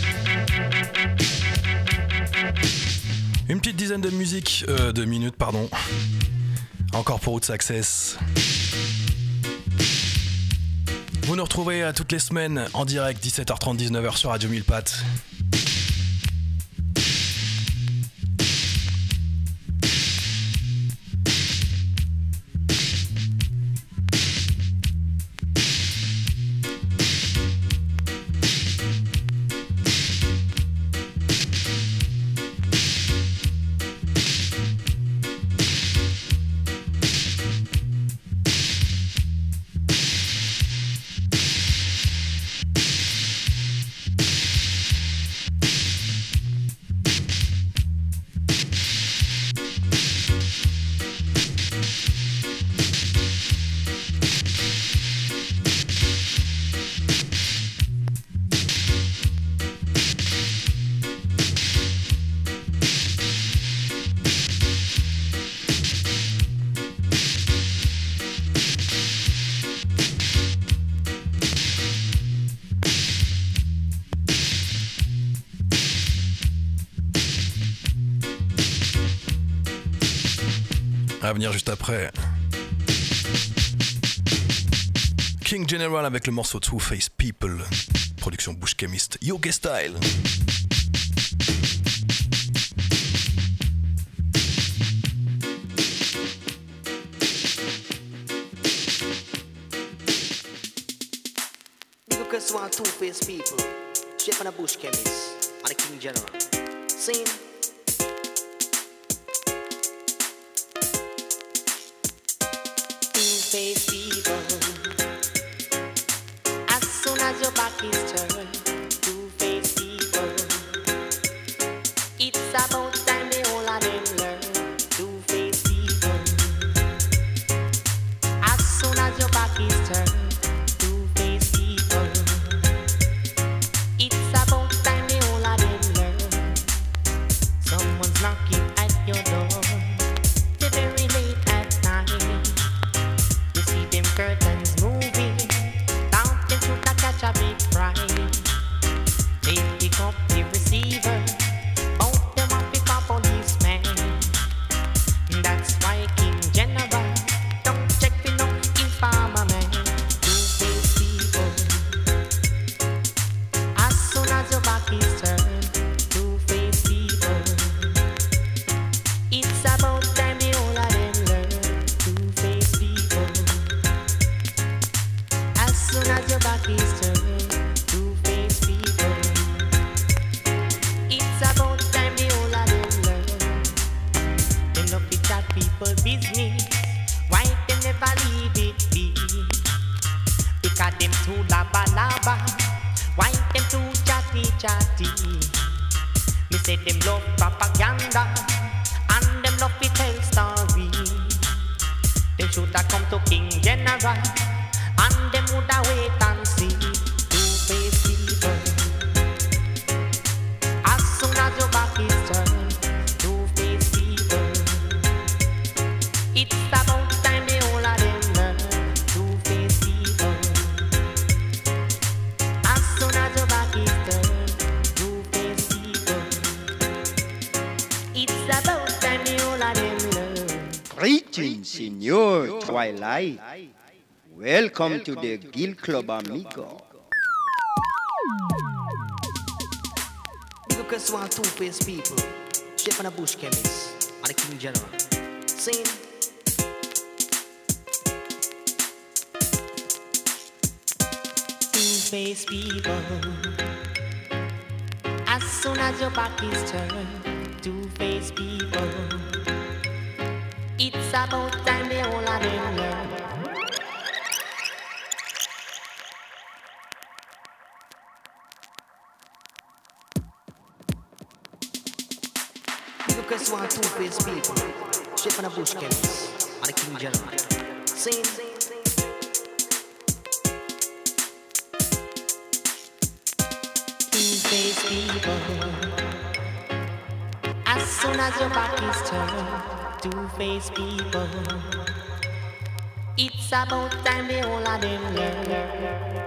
Une petite dizaine de minutes, pardon. Encore pour Roots Access. Vous nous retrouvez toutes les semaines en direct, 17h30, 19h sur Radio 1000 Pattes. À venir juste après, King General avec le morceau Two Face People, production Bush Chemist, Yoga Style. Because one Two Face People, Chef and a Bush Chemist, and a King General. Scene. Face people, as soon as your back is turned, two-faced people, it's about time the whole of them learn. Two-faced people, as soon as your back is turned, two-faced people, it's about time the whole of them learn. Someone's knocking at your door, they're very late at night. Curtains moving, down them should catch a big fright. They pick up the receiver, both them up pick up policeman. That's why King General don't check me no informer man. Two-faced people, as soon as your back is turned, two-faced people, it's about time the whole of them learn. Two-faced people. As soon as your back is turned, two-faced people, it's about time the whole of them learn. They love to chat people business, why they never leave it be? Because them too laba-laba, why them too chatty-chatty? Me say them love propaganda, and them love to tell story. Them shoulda come to King General, and them woulda wait and see. Two-faced people, as soon as your back is turned, two-faced people, it's about time the whole of them learn. Two-faced people, as soon as your back is turned, two-faced people, it's about time the whole of them learn. Greetings in your twilight. Welcome to the Guild Club Amigo. Big request to all two-faced people, Chef and a Bush Chemist, and the King General. Sing. Two-faced people, as soon as your back is turned, two-faced people, it's about time they all of them learn. Request to all two-faced people, Chef and a Bush Chemist, and the King General. Sing. Two-faced people, as soon as your back is turned, two-faced people, it's about time they all of them learn.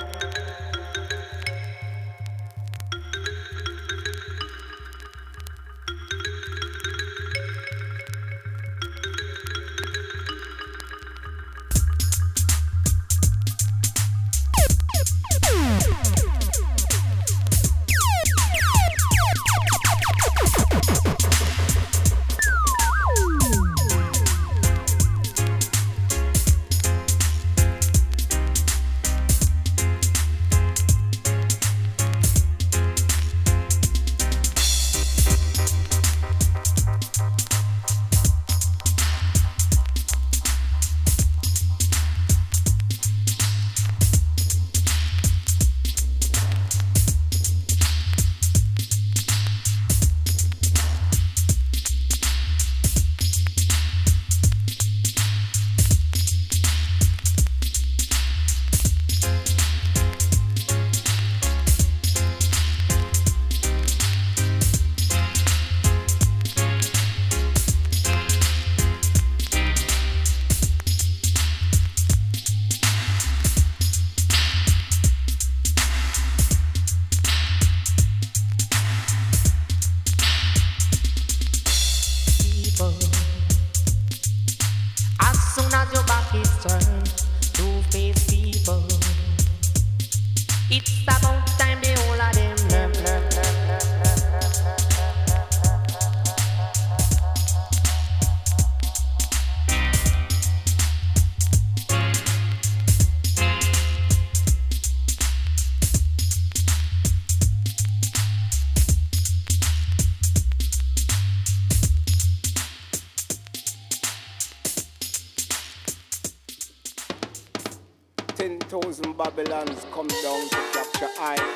Babylons come down to capture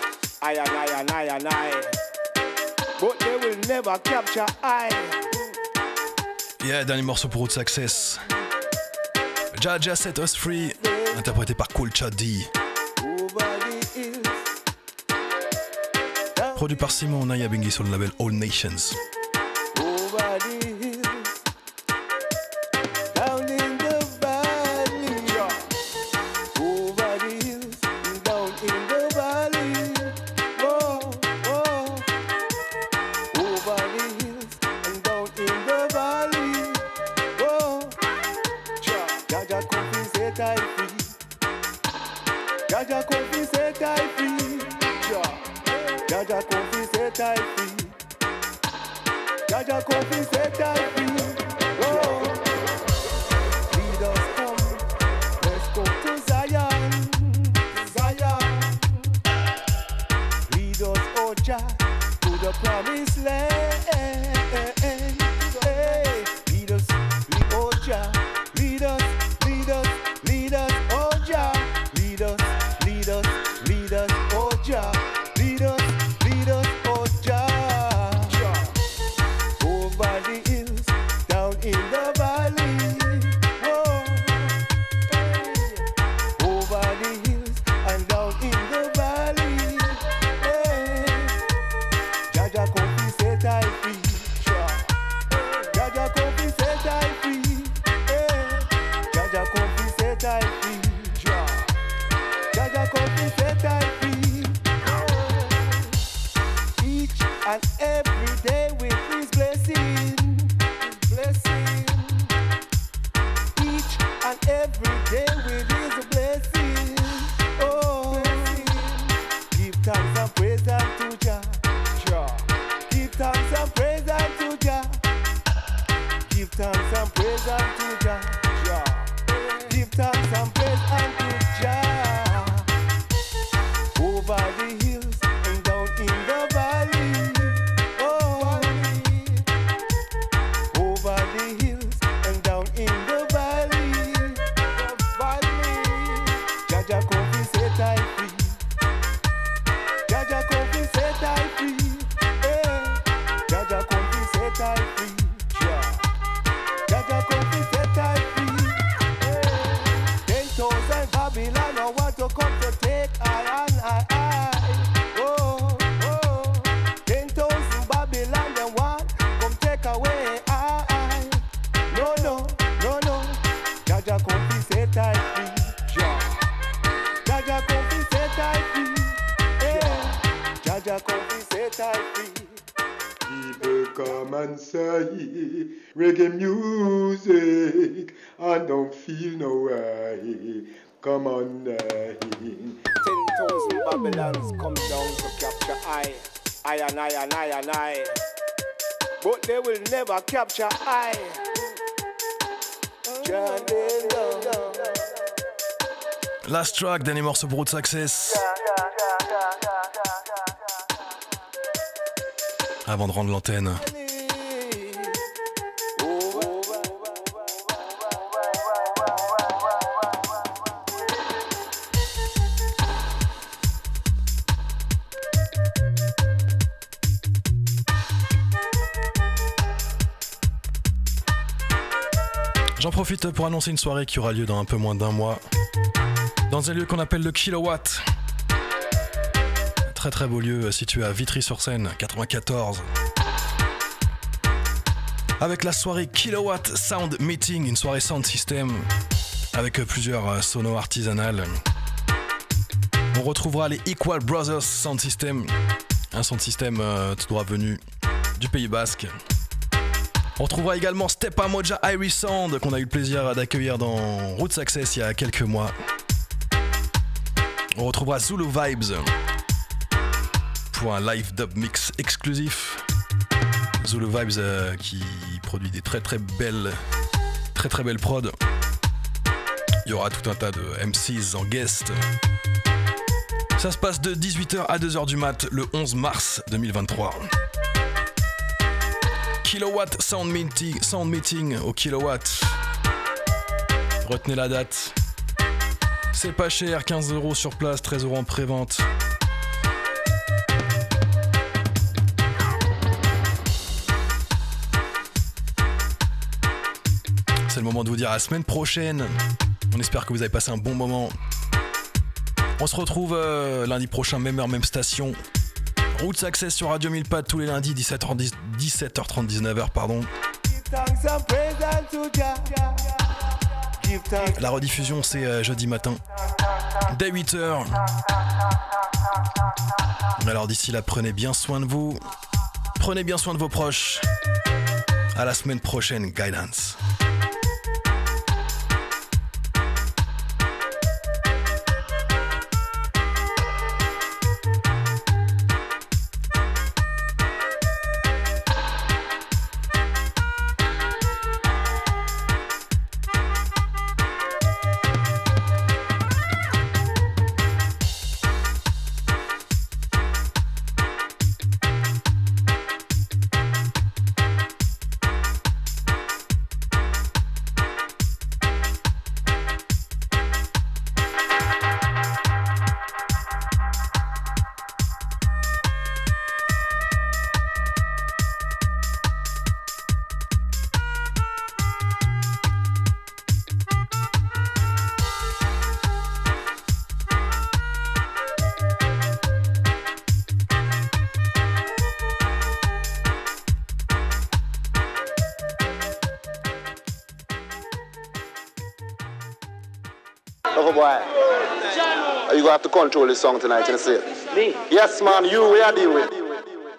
I. But they will never capture I. Yeah, dernier morceau pour Roots Access. Jaja Set Us Free, interprété par Kool Chadi. Produit par Simon Naya Bingi sur le label All Nations. set I free. Jaja come to set I free. 10,000 Babylon I want to come to take I and I. Oh, oh. 10,000 Babylon they want come take away I. No, no, no, no. Jaja come to set I free. Jaja come to set I free. Jaja come to set I free. People come and say reggae music, I don't feel no way. Come on, 10,000 Babylons come down to capture I and I and I and I. But they will never capture I. Last track, dernier morceau pour Roots Access. Avant de rendre l'antenne. J'en profite pour annoncer une soirée qui aura lieu dans un peu moins d'un mois. Dans un lieu qu'on appelle le Kilowatt. Très très beau lieu situé à Vitry-sur-Seine, 94. Avec la soirée Kilowatt Sound Meeting, une soirée sound system avec plusieurs sonos artisanales. On retrouvera les Equal Brothers Sound System, un sound system tout droit venu du Pays Basque. On retrouvera également Stepa Moja Irish Sound qu'on a eu le plaisir d'accueillir dans Roots Access il y a quelques mois. On retrouvera Zulu Vibes pour un live dub mix exclusif. Zulu Vibes qui produit des très belles prods. Il y aura tout un tas de MCs en guest. Ça se passe de 18h à 2h du mat le 11 mars 2023. Kilowatt Sound Meeting au Kilowatt. Retenez la date. C'est pas cher, 15 € sur place, 13 € en pré-vente. C'est le moment de vous dire à la semaine prochaine. On espère que vous avez passé un bon moment. On se retrouve lundi prochain, même heure, même station. Roots Access sur Radio Milpat tous les lundis, 17h30, 19h, pardon. La rediffusion, c'est jeudi matin, dès 8h. Alors d'ici là, prenez bien soin de vous. Prenez bien soin de vos proches. À la semaine prochaine, Guidance. Lover boy, you gonna have to control this song tonight, you see it? Me? Yes, man, you we are deal with.